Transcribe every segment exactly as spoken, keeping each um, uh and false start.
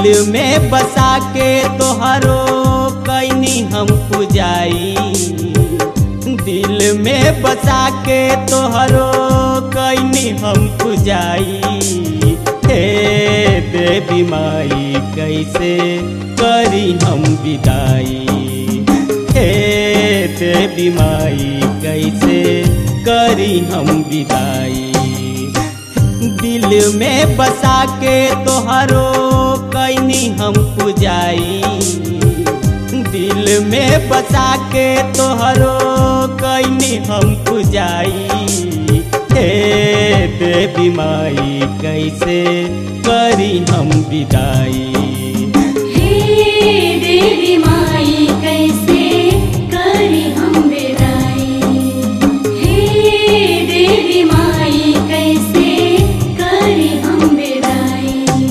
दिल में बसा के तोहरो कैनी हम पुजाई, दिल में बसा के तोहरो कैनी हम पुजाई। हे देवी माई कैसे करी हम विदाई, हे देवी माई कैसे करी हम विदाई। दिल में बसा के तोहरो कैनी हम पुजाई, दिल में बसा के तोहरो कैनी हम पुजाई। हे देवी माई कैसे करी हम विदाई, हे देवी माई कैसे करी हम विदाई, हे देवी माई कैसे करी हम विदाई।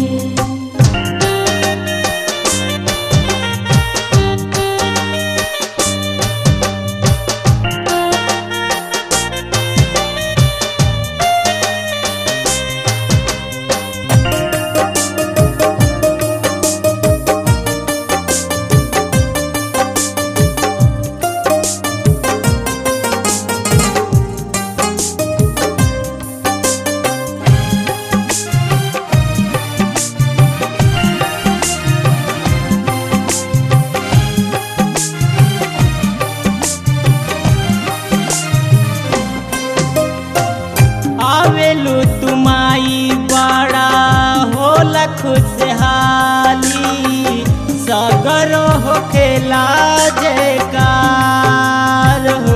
आवेलू तुमाई बड़ा होला खुशहाली, सगरो हो खेला जयकार हो।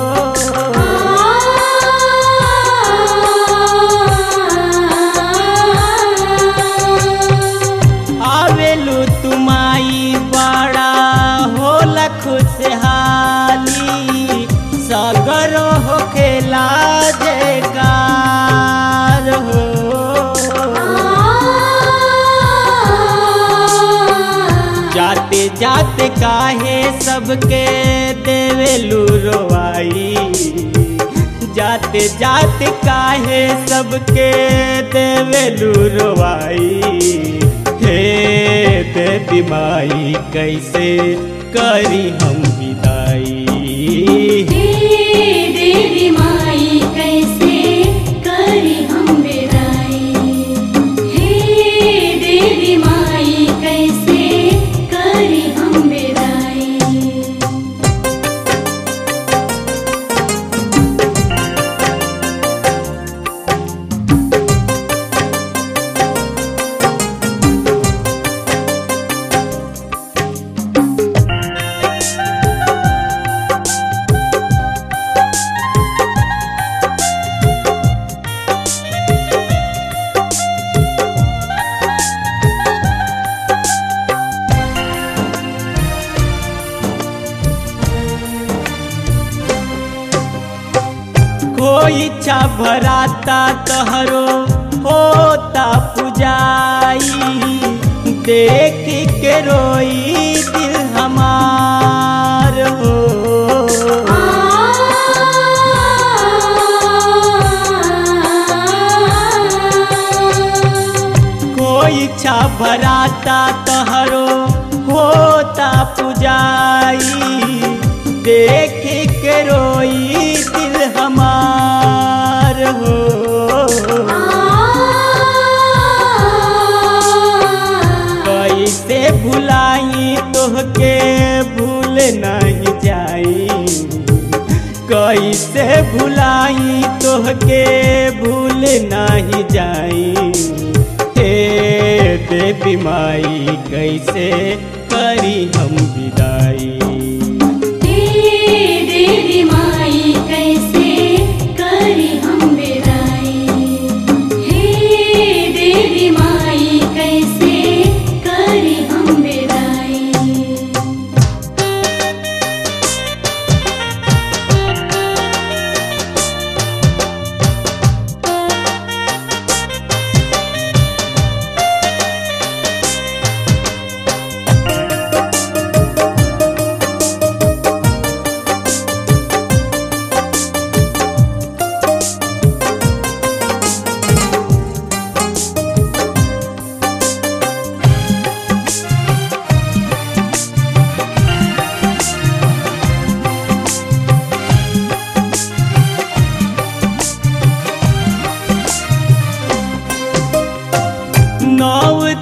आवेलू तुमाई बड़ा होला खुशहाली, सगरो हो खेला जयकार हो। जाते जाते काहे सबके देवेलू रोवाई, जाते जाते काहे सबके देवेलू रोवाई। हे देवी माई कैसे करी हम विदाई, हे देवी माई कैसे करी हम विदाई, हे देवी माई कैसे करी हम विदाई। कोई इच्छा भराता तहरो होता पुजाई, देख के रोई दिल हमार हो। कोई इच्छा भराता तहरो होता पुजाई, देख के रोई दिल हमार हो। कैसे भुलाई तोहके भूल नहीं जाई, कैसे भुलाई तोहके भूल नहीं जाई। हे देवी माई कैसे करी हम विदाई, देवी माई कैसे करी हम विदाई, हे देवी माई कैसे करी हम विदाई।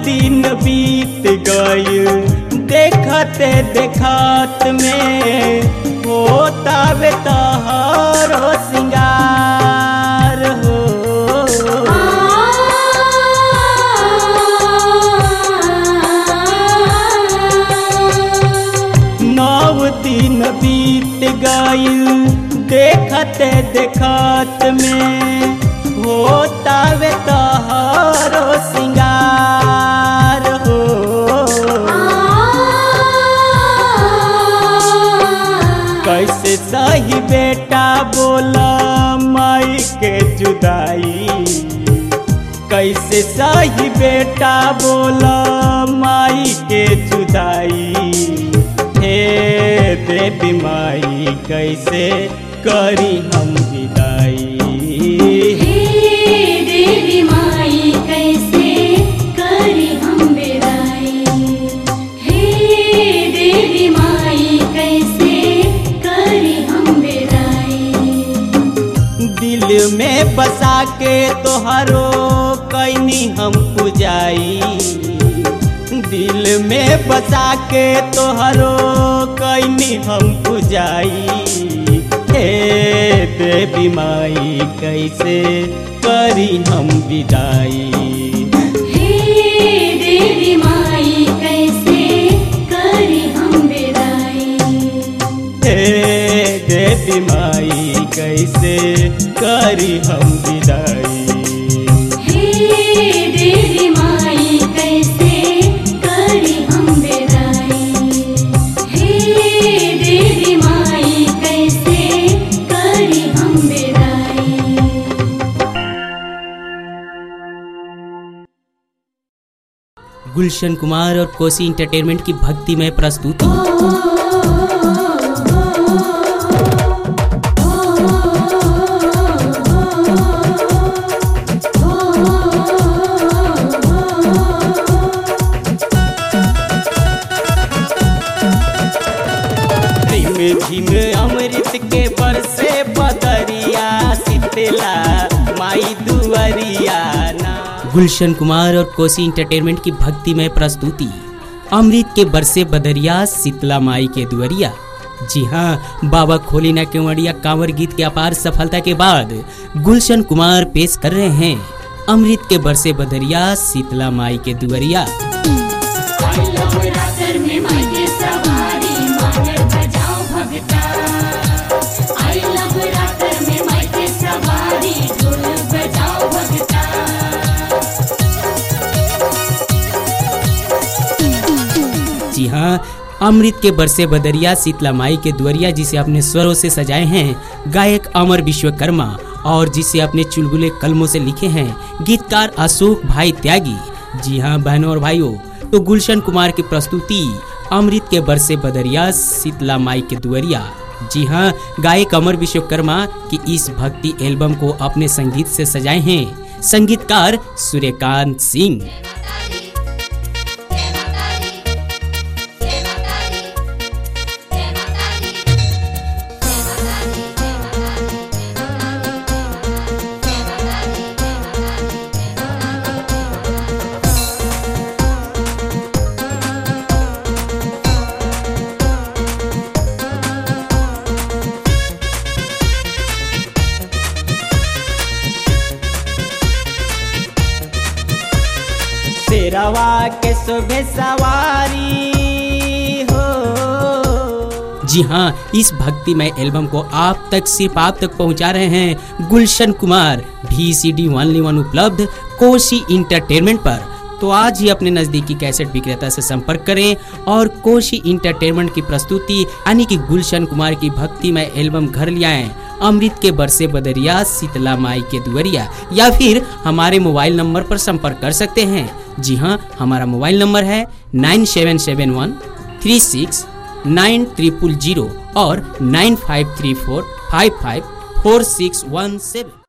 दिन बीत गइल देखते देखत में होता वे तोहरो सिंगार हो। नौ दिन बीत गइल देखते देखत में होता वे तोहरो सिंगार हो। कैसे सही बेटा बोला माई के जुदाई, कैसे सही बेटा बोला माई के जुदाई। हे देवी माई कैसे करी हम विदाई, हे देवी माई कैसे करी हम विदाई, हे देवी माई कैसे करी हम विदाई। दिल में बसा के तोहरो कैनी हम पुजाई, दिल में बसा के तोहरो कैनी हम पुजाई। हे देवी माई कैसे करी हम विदाई, हे देवी माई कैसे करी हम विदाई, हे देवी माई कैसे करी हम विदाई, हे देवी माई कैसे करी हम विदाई, हे देवी माई कैसे करी हम विदाई। गुलशन कुमार और कोसी इंटरटेनमेंट की भक्तिमय प्रस्तुति। झिम अमृत के बरसे बदरिया शीतला माई दुआरिया ना। गुलशन कुमार और कोसी इंटरटेनमेंट की भक्तिमय प्रस्तुति अमृत के बरसे बदरिया शीतला माई के दुआरिया। जी हाँ, बाबा खोलीना केवड़िया कांवर गीत के अपार सफलता के बाद गुलशन कुमार पेश कर रहे हैं अमृत के बरसे बदरिया शीतला माई के दुआरिया। जी हाँ, अमृत के बरसे बदरिया शीतला माई के दुआरिया जिसे अपने स्वरों से सजाए हैं गायक अमर विश्वकर्मा और जिसे अपने चुलबुले कलमों से लिखे हैं गीतकार अशोक भाई त्यागी। जी हाँ बहनों और भाइयों, तो गुलशन कुमार की प्रस्तुति अमृत के बरसे बदरिया शीतला माई के दुआरिया। जी हाँ, गायक अमर विश्वकर्मा की इस भक्ति एल्बम को अपने संगीत से सजाए हैं संगीतकार सूर्यकांत सिंह। शेरवा के शोभे सवारी हो। जी हाँ, इस भक्तिमय एल्बम को आप तक सिर्फ आप तक पहुंचा रहे हैं गुलशन कुमार। भी सी डी ओनली वन उपलब्ध कोसी इंटरटेनमेंट पर। तो आज ही अपने नजदीकी कैसेट विक्रेता से संपर्क करें और कोसी इंटरटेनमेंट की प्रस्तुति यानी कि गुलशन कुमार की भक्तिमय एल्बम घर ले आएं अमृत के बरसे बदरिया शीतला माई के दुआरिया, या फिर हमारे मोबाइल नंबर पर संपर्क कर सकते हैं। जी हाँ, हमारा मोबाइल नंबर है nine seven seven one three six nine triple zero और nine five three four five five four six one सेवन।